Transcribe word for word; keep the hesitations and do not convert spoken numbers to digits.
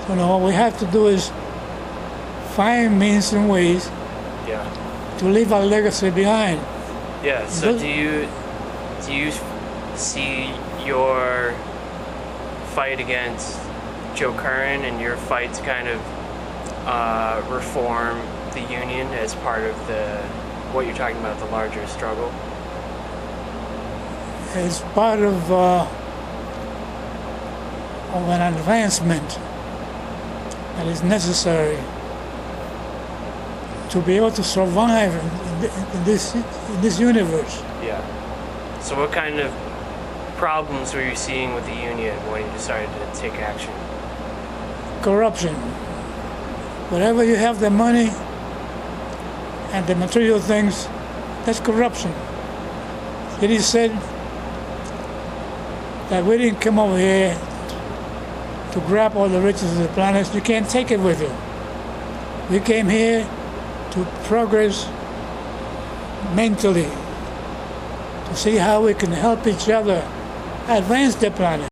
You know, what we have to do is find means and ways Yeah. to leave our legacy behind. Yeah. So Those- do you do you see your fight against Joe Curran and your fight to kind of uh, reform the union as part of the what you're talking about, the larger struggle? As part of uh, of an advancement that is necessary to be able to survive in, th- in this in this universe. Yeah. So what kind of problems were you seeing with the union when you decided to take action? Corruption. Wherever you have the money and the material things, that's corruption. It is said that we didn't come over here to grab all the riches of the planet. You can't take it with you. We came here to progress mentally, to see how we can help each other advance the planet.